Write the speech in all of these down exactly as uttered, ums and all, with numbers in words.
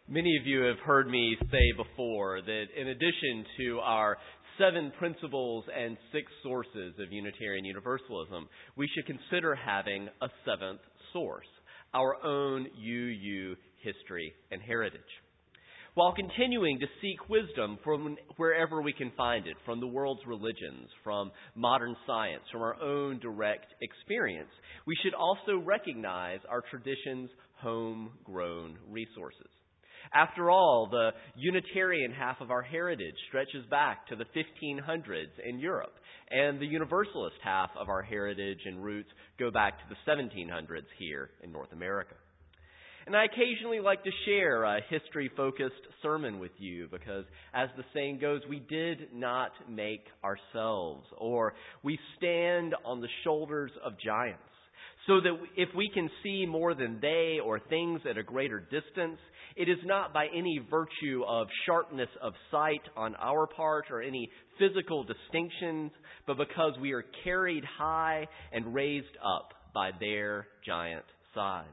Many of you have heard me say before that in addition to our seven principles and six sources of Unitarian Universalism, we should consider having a seventh source, our own U U history and heritage. While continuing to seek wisdom from wherever we can find it, from the world's religions, from modern science, from our own direct experience, we should also recognize our tradition's homegrown resources. After all, the Unitarian half of our heritage stretches back to the fifteen hundreds in Europe, and the Universalist half of our heritage and roots go back to the seventeen hundreds here in North America. And I occasionally like to share a history-focused sermon with you because, as the saying goes, we did not make ourselves, or we stand on the shoulders of giants. So that if we can see more than they or things at a greater distance, it is not by any virtue of sharpness of sight on our part or any physical distinctions, but because we are carried high and raised up by their giant size.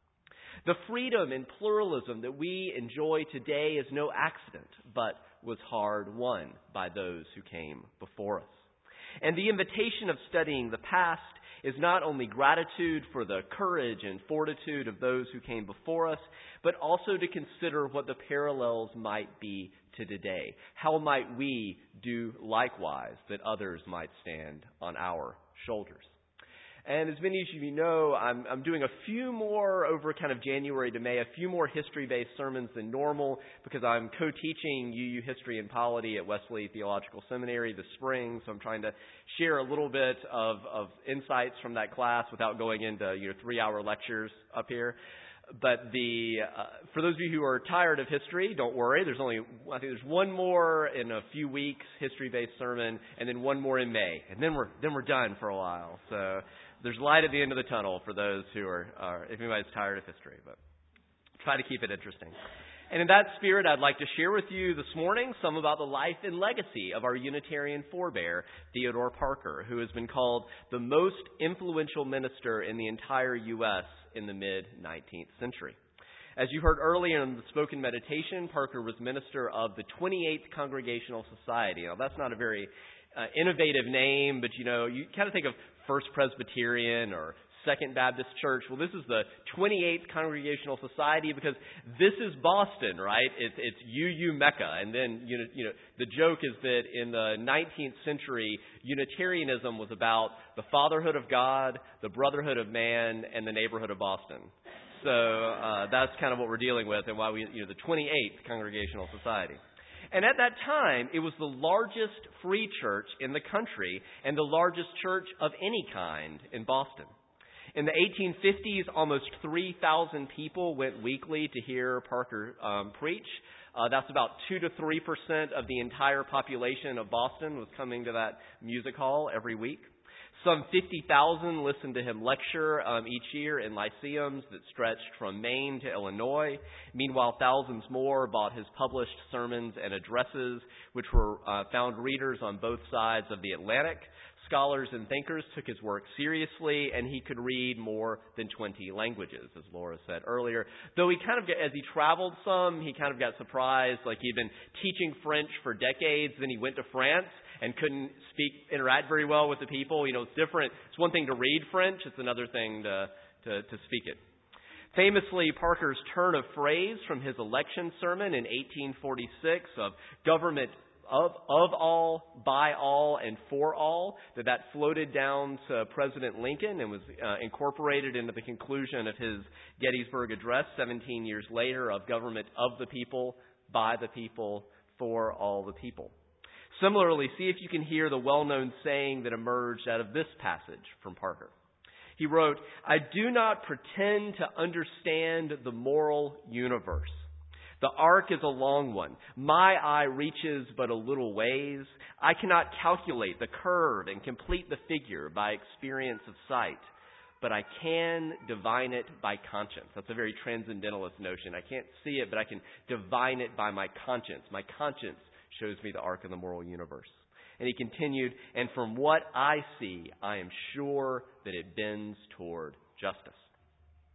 The freedom and pluralism that we enjoy today is no accident, but was hard won by those who came before us. And the invitation of studying the past is not only gratitude for the courage and fortitude of those who came before us, but also to consider what the parallels might be to today. How might we do likewise that others might stand on our shoulders? And as many of you know, I'm, I'm doing a few more over kind of January to May, a few more history-based sermons than normal because I'm co-teaching U U History and Polity at Wesley Theological Seminary this spring. So I'm trying to share a little bit of, of insights from that class without going into you know three-hour lectures up here. But the uh, for those of you who are tired of history, don't worry. There's only I think there's one more in a few weeks, history-based sermon, and then one more in May, and then we're then we're done for a while. So there's light at the end of the tunnel for those who are, are if anybody's tired of history, but try to keep it interesting. And in that spirit, I'd like to share with you this morning some about the life and legacy of our Unitarian forebear, Theodore Parker, who has been called the most influential minister in the entire U S in the mid-nineteenth century. As you heard earlier in the spoken meditation, Parker was minister of the twenty-eighth Congregational Society. Now, that's not a very uh, innovative name, but, you know, you kind of think of First Presbyterian or Second Baptist Church. Well, this is the twenty-eighth Congregational Society because this is Boston, right? It's it's U U Mecca. And then, you know, you know, the joke is that in the nineteenth century, Unitarianism was about the fatherhood of God, the brotherhood of man, and the neighborhood of Boston. So uh, that's kind of what we're dealing with and why we, you know, the twenty-eighth Congregational Society. And at that time, it was the largest free church in the country and the largest church of any kind in Boston. In the eighteen fifties, almost three thousand people went weekly to hear Parker um, preach. Uh, that's about two to three percent of the entire population of Boston was coming to that music hall every week. Some fifty thousand listened to him lecture um, each year in lyceums that stretched from Maine to Illinois. Meanwhile, thousands more bought his published sermons and addresses, which were uh, found readers on both sides of the Atlantic. Scholars and thinkers took his work seriously, and he could read more than twenty languages, as Laura said earlier. Though he kind of, as he traveled some, he kind of got surprised. Like he'd been teaching French for decades, then he went to France and couldn't speak, interact very well with the people. You know, it's different. It's one thing to read French. It's another thing to, to, to speak it. Famously, Parker's turn of phrase from his election sermon in eighteen forty-six of government of, of all, by all, and for all, that that floated down to President Lincoln and was uh, incorporated into the conclusion of his Gettysburg Address seventeen years later of government of the people, by the people, for all the people. Similarly, see if you can hear the well-known saying that emerged out of this passage from Parker. He wrote, "I do not pretend to understand the moral universe. The arc is a long one. My eye reaches but a little ways. I cannot calculate the curve and complete the figure by experience of sight, but I can divine it by conscience." That's a very transcendentalist notion. I can't see it, but I can divine it by my conscience. My conscience shows me the arc of the moral universe. And he continued, "And from what I see, I am sure that it bends toward justice."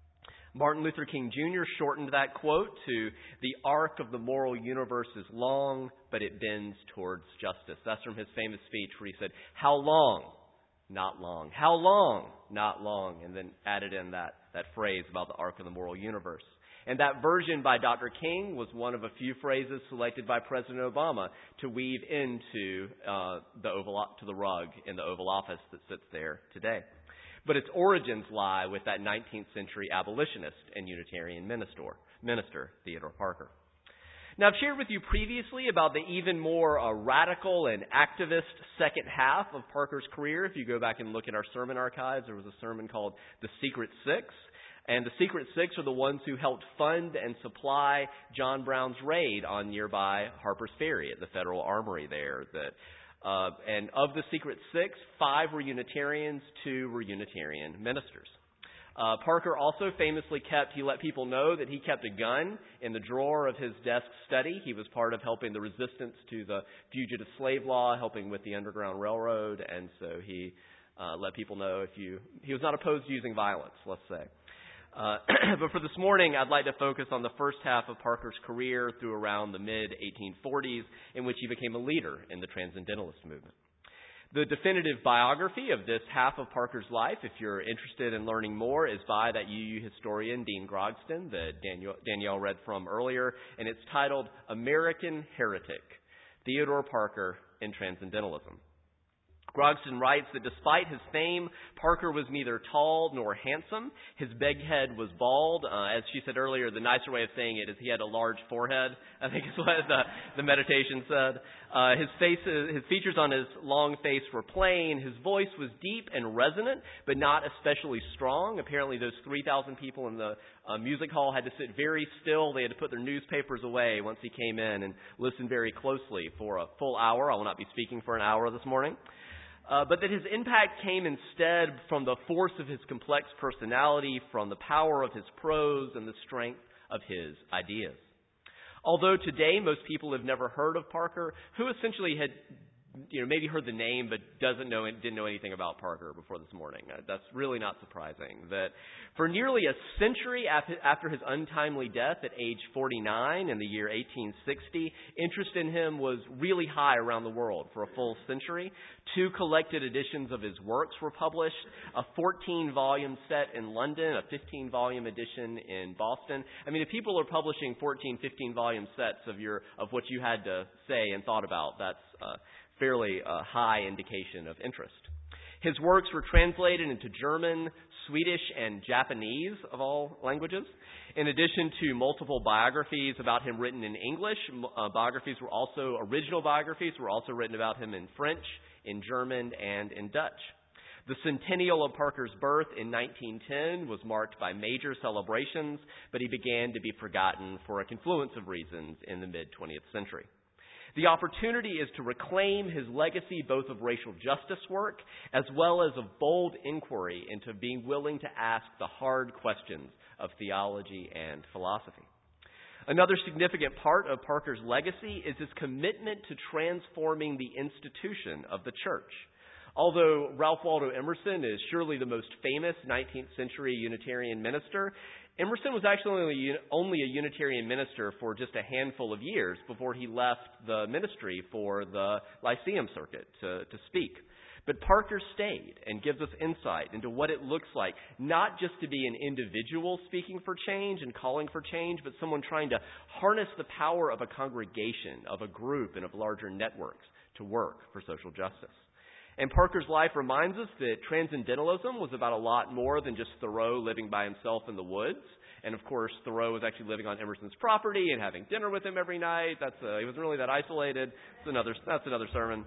Martin Luther King Junior shortened that quote to, "The arc of the moral universe is long, but it bends towards justice." That's from his famous speech where he said, "How long? Not long. How long? Not long." And then added in that, that phrase about the arc of the moral universe. And that version by Doctor King was one of a few phrases selected by President Obama to weave into uh, the Oval, to the rug in the Oval Office that sits there today. But its origins lie with that nineteenth century abolitionist and Unitarian minister, minister Theodore Parker. Now, I've shared with you previously about the even more uh, radical and activist second half of Parker's career. If you go back and look at our sermon archives, there was a sermon called The Secret Six. And the Secret Six are the ones who helped fund and supply John Brown's raid on nearby Harper's Ferry at the Federal Armory there. That, uh, and of the Secret Six, five were Unitarians, two were Unitarian ministers. Uh, Parker also famously kept, he let people know that he kept a gun in the drawer of his desk study. He was part of helping the resistance to the fugitive slave law, helping with the Underground Railroad, and so he uh, let people know if you, he was not opposed to using violence, let's say. Uh, but for this morning, I'd like to focus on the first half of Parker's career through around the mid eighteen forties, in which he became a leader in the Transcendentalist movement. The definitive biography of this half of Parker's life, if you're interested in learning more, is by that U U historian, Dean Grogston, that Daniel, Danielle read from earlier, and it's titled American Heretic, Theodore Parker in Transcendentalism. Grogston writes that despite his fame, Parker was neither tall nor handsome. His big head was bald. Uh, as she said earlier, the nicer way of saying it is he had a large forehead, I think is what the, the meditation said. Uh, his, face, his features on his long face were plain. His voice was deep and resonant, but not especially strong. Apparently those three thousand people in the uh, music hall had to sit very still. They had to put their newspapers away once he came in and listen very closely for a full hour. I will not be speaking for an hour this morning. Uh, but that his impact came instead from the force of his complex personality, from the power of his prose, and the strength of his ideas. Although today most people have never heard of Parker, who essentially had, you know, maybe heard the name but doesn't know, didn't know anything about Parker before this morning. Uh, that's really not surprising. That for nearly a century after his untimely death at age forty-nine in the year eighteen sixty, interest in him was really high around the world for a full century. Two collected editions of his works were published, a fourteen-volume set in London, a fifteen-volume edition in Boston. I mean, if people are publishing fourteen, fifteen-volume sets of your of what you had to say and thought about, that's uh, fairly uh, high indication of interest. His works were translated into German, Swedish, and Japanese, of all languages. In addition to multiple biographies about him written in English, uh, biographies were also, original biographies were also written about him in French, in German, and in Dutch. The centennial of Parker's birth in nineteen ten was marked by major celebrations, but he began to be forgotten for a confluence of reasons in the mid-twentieth century. The opportunity is to reclaim his legacy both of racial justice work as well as of bold inquiry into being willing to ask the hard questions of theology and philosophy. Another significant part of Parker's legacy is his commitment to transforming the institution of the church. Although Ralph Waldo Emerson is surely the most famous nineteenth century Unitarian minister, Emerson was actually only a Unitarian minister for just a handful of years before he left the ministry for the Lyceum Circuit to, to speak. But Parker stayed and gives us insight into what it looks like, not just to be an individual speaking for change and calling for change, but someone trying to harness the power of a congregation, of a group, and of larger networks to work for social justice. And Parker's life reminds us that transcendentalism was about a lot more than just Thoreau living by himself in the woods. And of course, Thoreau was actually living on Emerson's property and having dinner with him every night. That's uh, he wasn't really that isolated. That's another that's another sermon.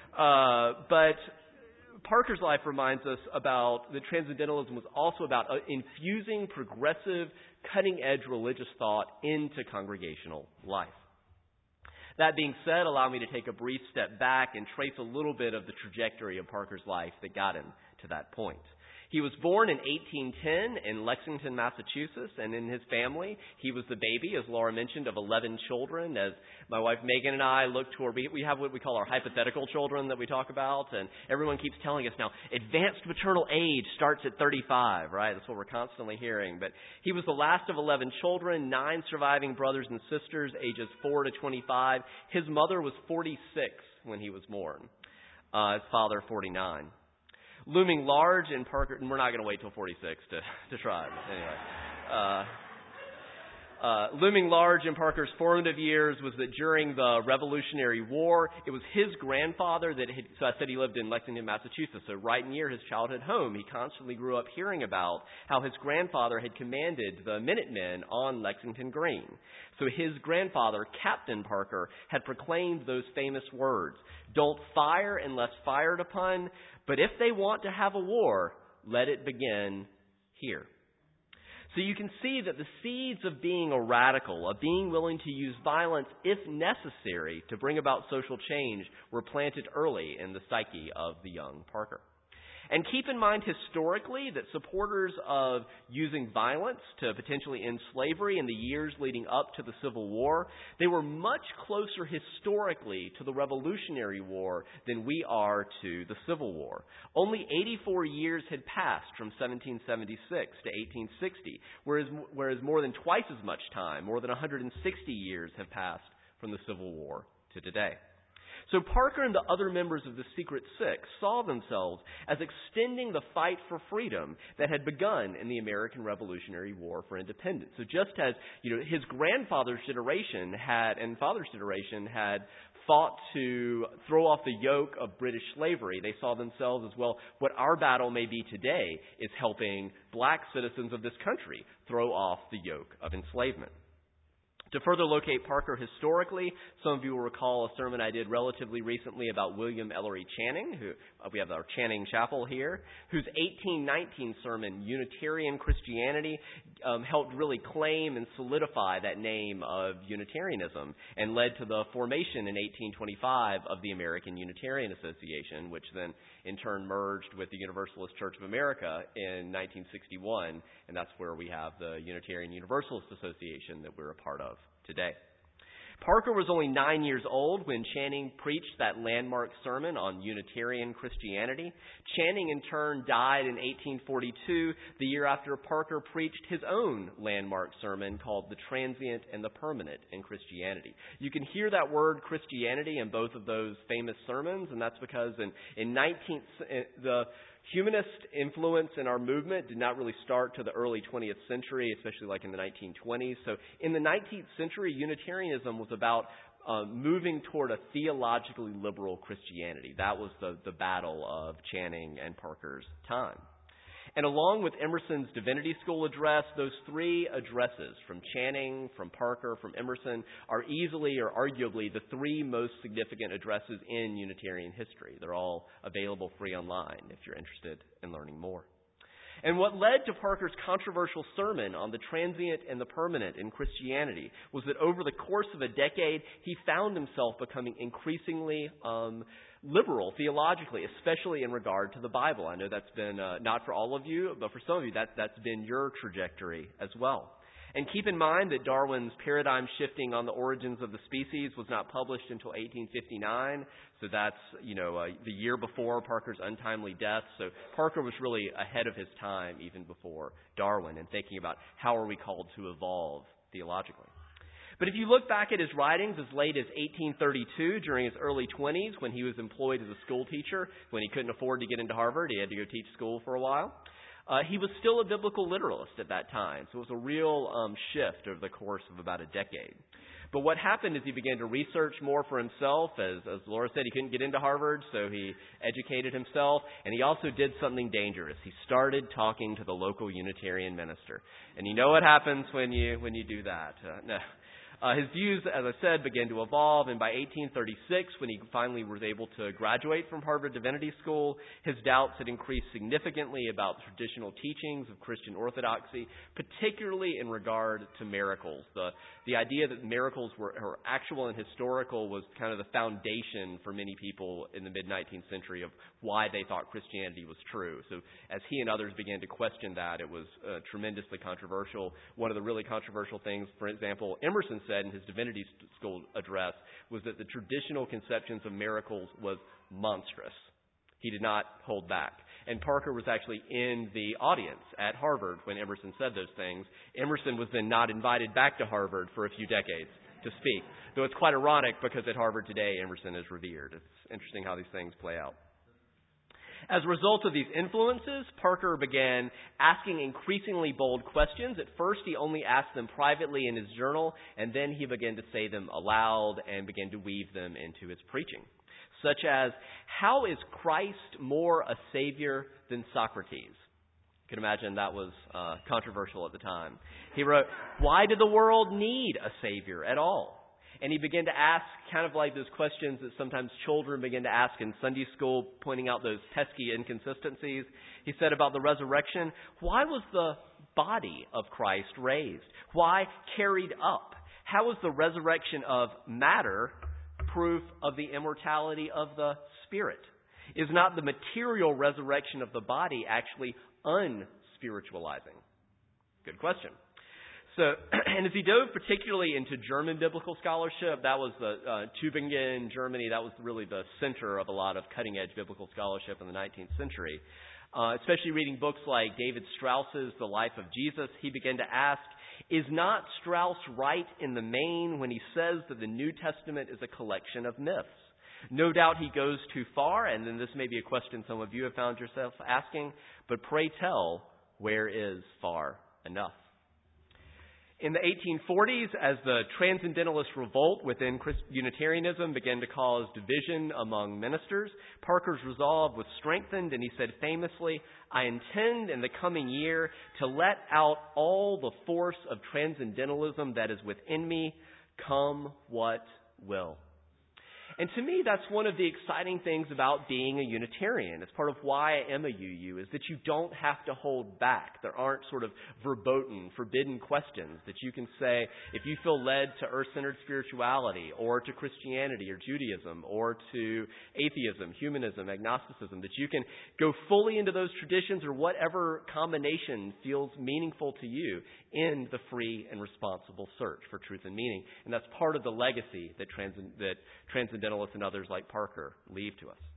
Uh, but Parker's life reminds us about that transcendentalism was also about uh, infusing progressive, cutting-edge religious thought into congregational life. That being said, allow me to take a brief step back and trace a little bit of the trajectory of Parker's life that got him to that point. He He was born in eighteen ten in Lexington, Massachusetts, and in his family, he was the baby, as Laura mentioned, of eleven children. As my wife Megan and I look toward, we, we have what we call our hypothetical children that we talk about, and everyone keeps telling us now, advanced maternal age starts at thirty-five, right? That's what we're constantly hearing. But he was the last of eleven children, nine surviving brothers and sisters, ages four to twenty-five. His mother was forty-six when he was born. Uh, his father, forty-nine. Looming large in Parker, and we're not going to wait till forty-six to, to try, but anyway. Uh, uh, looming large in Parker's formative years was that during the Revolutionary War, it was his grandfather that had, so I said he lived in Lexington, Massachusetts, so right near his childhood home. He constantly grew up hearing about how his grandfather had commanded the Minutemen on Lexington Green. So his grandfather, Captain Parker, had proclaimed those famous words, "Don't fire unless fired upon, but if they want to have a war, let it begin here." So you can see that the seeds of being a radical, of being willing to use violence if necessary to bring about social change, were planted early in the psyche of the young Parker. And keep in mind historically that supporters of using violence to potentially end slavery in the years leading up to the Civil War, they were much closer historically to the Revolutionary War than we are to the Civil War. Only eighty-four years had passed from seventeen seventy-six to eighteen sixty, whereas, whereas more than twice as much time, more than one hundred sixty years have passed from the Civil War to today. So Parker and the other members of the Secret Six saw themselves as extending the fight for freedom that had begun in the American Revolutionary War for independence. So just as, you know, his grandfather's generation had, and father's generation had fought to throw off the yoke of British slavery, they saw themselves as, well, what our battle may be today is helping black citizens of this country throw off the yoke of enslavement. To further locate Parker historically, some of you will recall a sermon I did relatively recently about William Ellery Channing, who uh, we have our Channing Chapel here, whose eighteen nineteen sermon, Unitarian Christianity, um, helped really claim and solidify that name of Unitarianism and led to the formation in eighteen twenty-five of the American Unitarian Association, which then in turn merged with the Universalist Church of America in nineteen sixty-one, and that's where we have the Unitarian Universalist Association that we're a part of today. Parker was only nine years old when Channing preached that landmark sermon on Unitarian Christianity. Channing, in turn, died in eighteen forty-two, the year after Parker preached his own landmark sermon called The Transient and the Permanent in Christianity. You can hear that word Christianity in both of those famous sermons, and that's because in, in nineteenth, the humanist influence in our movement did not really start to the early twentieth century, especially like in the nineteen twenties. So in the nineteenth century, Unitarianism was about uh, moving toward a theologically liberal Christianity. That was the, the battle of Channing and Parker's time. And along with Emerson's Divinity School address, those three addresses from Channing, from Parker, from Emerson are easily or arguably the three most significant addresses in Unitarian history. They're all available free online if you're interested in learning more. And what led to Parker's controversial sermon on the transient and the permanent in Christianity was that over the course of a decade, he found himself becoming increasingly um, liberal theologically, especially in regard to the Bible. I know that's been uh, not for all of you, but for some of you, that, that's been your trajectory as well. And keep in mind that Darwin's paradigm shifting on the origins of the species was not published until eighteen fifty-nine. So that's, you know, uh, the year before Parker's untimely death. So Parker was really ahead of his time even before Darwin in thinking about how are we called to evolve theologically. But if you look back at his writings as late as eighteen thirty-two, during his early twenties, when he was employed as a school teacher, when he couldn't afford to get into Harvard, he had to go teach school for a while. Uh, he was still a biblical literalist at that time, so it was a real um, shift over the course of about a decade. But what happened is he began to research more for himself. As, as Laura said, he couldn't get into Harvard, so he educated himself. And he also did something dangerous. He started talking to the local Unitarian minister. And you know what happens when you when you do that. Uh, no. Uh, his views, as I said, began to evolve, and by eighteen thirty-six, when he finally was able to graduate from Harvard Divinity School, his doubts had increased significantly about the traditional teachings of Christian orthodoxy, particularly in regard to miracles. The, the idea that miracles were, were actual and historical was kind of the foundation for many people in the mid-nineteenth century of why they thought Christianity was true. So as he and others began to question that, it was uh, tremendously controversial. One of the really controversial things, for example, Emerson said in his Divinity School address, was that the traditional conceptions of miracles was monstrous. He did not hold back. And Parker was actually in the audience at Harvard when Emerson said those things. Emerson was then not invited back to Harvard for a few decades to speak. Though it's quite ironic because at Harvard today, Emerson is revered. It's interesting how these things play out. As a result of these influences, Parker began asking increasingly bold questions. At first, he only asked them privately in his journal, and then he began to say them aloud and began to weave them into his preaching. Such as, how is Christ more a savior than Socrates? You can imagine that was uh, controversial at the time. He wrote, why did the world need a savior at all? And he began to ask kind of like those questions that sometimes children begin to ask in Sunday school, pointing out those pesky inconsistencies. He said about the resurrection, why was the body of Christ raised? Why carried up? How is the resurrection of matter proof of the immortality of the spirit? Is not the material resurrection of the body actually unspiritualizing? Good question. So, and as he dove particularly into German biblical scholarship, that was the uh, Tübingen, Germany, that was really the center of a lot of cutting-edge biblical scholarship in the nineteenth century. Uh, especially reading books like David Strauss's The Life of Jesus, he began to ask, is not Strauss right in the main when he says that the New Testament is a collection of myths? No doubt he goes too far, and then this may be a question some of you have found yourself asking, but pray tell, where is far enough? In the eighteen forties, as the Transcendentalist revolt within Unitarianism began to cause division among ministers, Parker's resolve was strengthened, and he said famously, I intend in the coming year to let out all the force of Transcendentalism that is within me, come what will. And to me, that's one of the exciting things about being a Unitarian. It's part of why I am a U U, is that you don't have to hold back. There aren't sort of verboten, forbidden questions that you can say, if you feel led to earth-centered spirituality, or to Christianity, or Judaism, or to atheism, humanism, agnosticism, that you can go fully into those traditions or whatever combination feels meaningful to you in the free and responsible search for truth and meaning. And that's part of the legacy that, transcend- that Transcendentalists and others like Parker leave to us.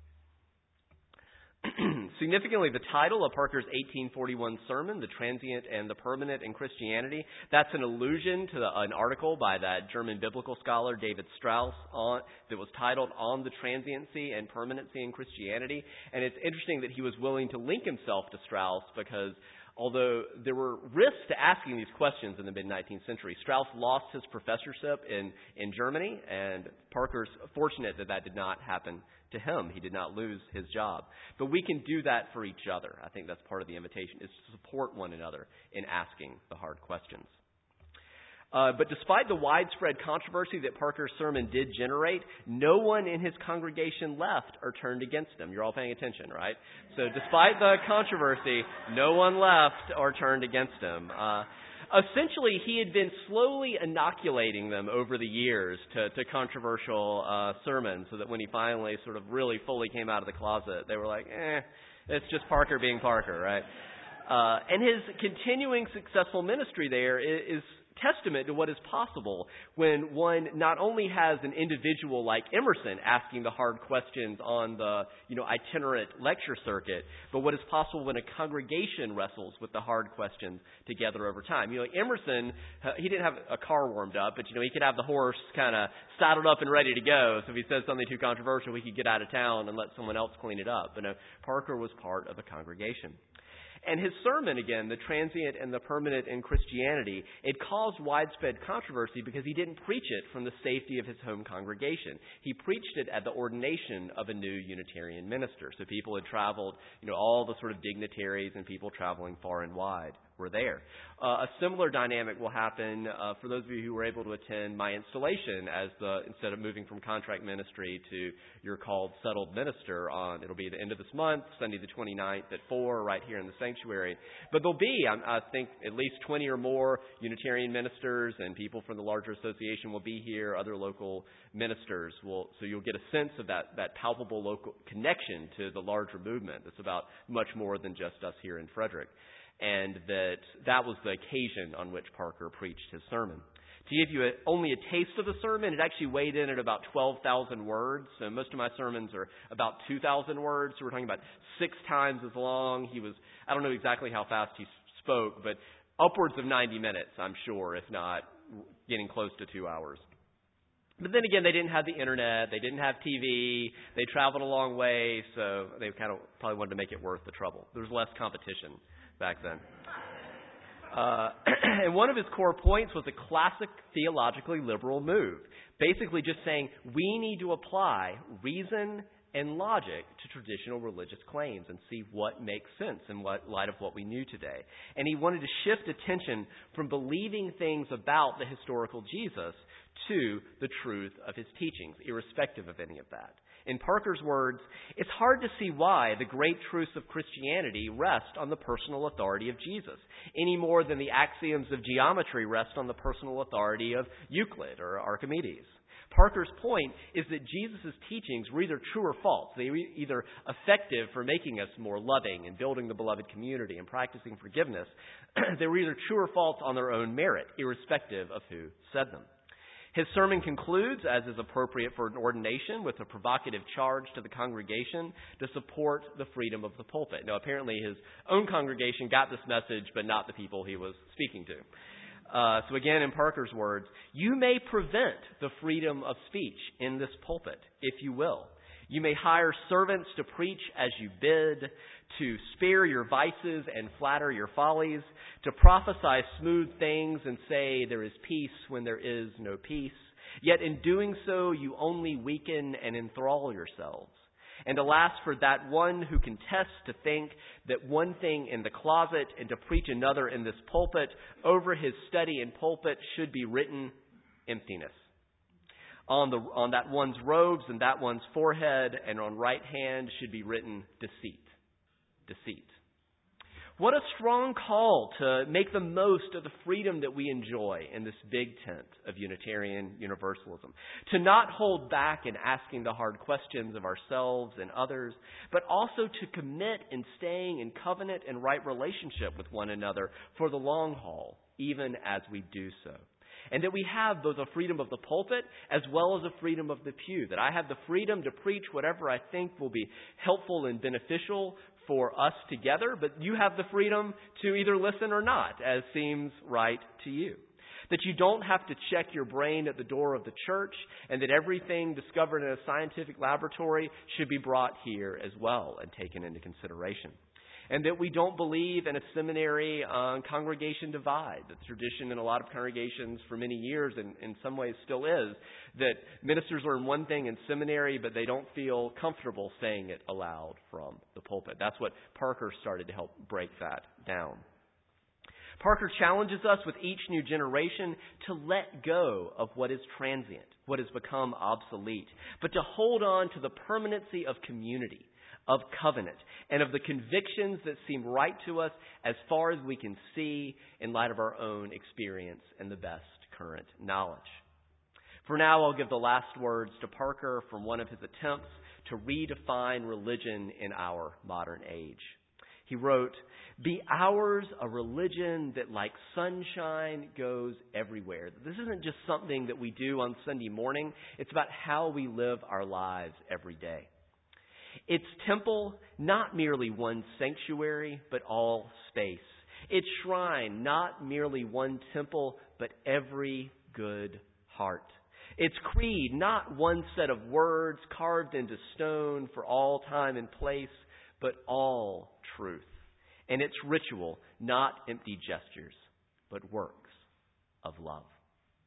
Significantly, the title of Parker's eighteen forty-one sermon, The Transient and the Permanent in Christianity, that's an allusion to the, an article by that German biblical scholar David Strauss on, that was titled On the Transiency and Permanency in Christianity. And it's interesting that he was willing to link himself to Strauss because although there were risks to asking these questions in the mid-nineteenth century, Strauss lost his professorship in, in Germany, and Parker's fortunate that that did not happen to him. He did not lose his job. But we can do that for each other. I think that's part of the invitation, is to support one another in asking the hard questions. Uh, but despite the widespread controversy that Parker's sermon did generate, no one in his congregation left or turned against him. You're all paying attention, right? So despite the controversy, no one left or turned against him. Uh, essentially, he had been slowly inoculating them over the years to, to controversial uh, sermons, so that when he finally sort of really fully came out of the closet, they were like, eh, it's just Parker being Parker, right? Uh, and his continuing successful ministry there is, is testament to what is possible when one not only has an individual like Emerson asking the hard questions on the, you know, itinerant lecture circuit, but what is possible when a congregation wrestles with the hard questions together over time. You know, Emerson, uh, he didn't have a car warmed up, but, you know, he could have the horse kind of saddled up and ready to go. So if he says something too controversial, he could get out of town and let someone else clean it up. But no, Parker was part of a congregation. And his sermon, again, The Transient and the Permanent in Christianity, it caused widespread controversy because he didn't preach it from the safety of his home congregation. He preached it at the ordination of a new Unitarian minister. So people had traveled, you know, all the sort of dignitaries and people traveling far and wide were there. Uh, a similar dynamic will happen uh, for those of you who were able to attend my installation as the, instead of moving from contract ministry to you're called settled minister on, it'll be the end of this month, Sunday the twenty-ninth at four right here in the sanctuary. But there'll be, I, I think, at least twenty or more Unitarian ministers and people from the larger association will be here, other local ministers will, so you'll get a sense of that, that palpable local connection to the larger movement. It's about much more than just us here in Frederick. And that that was the occasion on which Parker preached his sermon. To give you a, only a taste of the sermon, it actually weighed in at about twelve thousand words. So most of my sermons are about two thousand words. So we're talking about six times as long. He was, I don't know exactly how fast he spoke, but upwards of ninety minutes, I'm sure, if not getting close to two hours. But then again, they didn't have the internet. They didn't have T V. They traveled a long way, so they kind of probably wanted to make it worth the trouble. There was less competition back then. Uh, and one of his core points was a classic theologically liberal move, basically just saying we need to apply reason and logic to traditional religious claims and see what makes sense in what, light of what we knew today. And he wanted to shift attention from believing things about the historical Jesus to the truth of his teachings, irrespective of any of that. In Parker's words, it's hard to see why the great truths of Christianity rest on the personal authority of Jesus, any more than the axioms of geometry rest on the personal authority of Euclid or Archimedes. Parker's point is that Jesus' teachings were either true or false. They were either effective for making us more loving and building the beloved community and practicing forgiveness. They were either true or false on their own merit, irrespective of who said them. His sermon concludes, as is appropriate for an ordination, with a provocative charge to the congregation to support the freedom of the pulpit. Now, apparently his own congregation got this message, but not the people he was speaking to. Uh, so again, in Parker's words, you may prevent the freedom of speech in this pulpit, if you will. You may hire servants to preach as you bid, to spare your vices and flatter your follies, to prophesy smooth things and say there is peace when there is no peace. Yet in doing so, you only weaken and enthrall yourselves. And alas, for that one who can test to think that one thing in the closet and to preach another in this pulpit, over his study and pulpit should be written emptiness. On the on that one's robes and that one's forehead and on right hand should be written deceit. Deceit. What a strong call to make the most of the freedom that we enjoy in this big tent of Unitarian Universalism. To not hold back in asking the hard questions of ourselves and others, but also to commit in staying in covenant and right relationship with one another for the long haul, even as we do so. And that we have both a freedom of the pulpit as well as a freedom of the pew. That I have the freedom to preach whatever I think will be helpful and beneficial for us together, but you have the freedom to either listen or not, as seems right to you. That you don't have to check your brain at the door of the church, and that everything discovered in a scientific laboratory should be brought here as well and taken into consideration. And that we don't believe in a seminary uh, congregation divide. The tradition in a lot of congregations for many years, and in some ways still is, that ministers learn one thing in seminary, but they don't feel comfortable saying it aloud from the pulpit. That's what Parker started to help break that down. Parker challenges us with each new generation to let go of what is transient, what has become obsolete, but to hold on to the permanency of community, of covenant, and of the convictions that seem right to us as far as we can see in light of our own experience and the best current knowledge. For now, I'll give the last words to Parker from one of his attempts to redefine religion in our modern age. He wrote, "Be ours a religion that like sunshine goes everywhere." This isn't just something that we do on Sunday morning. It's about how we live our lives every day. Its temple, not merely one sanctuary, but all space. Its shrine, not merely one temple, but every good heart. Its creed, not one set of words carved into stone for all time and place, but all truth. And its ritual, not empty gestures, but works of love.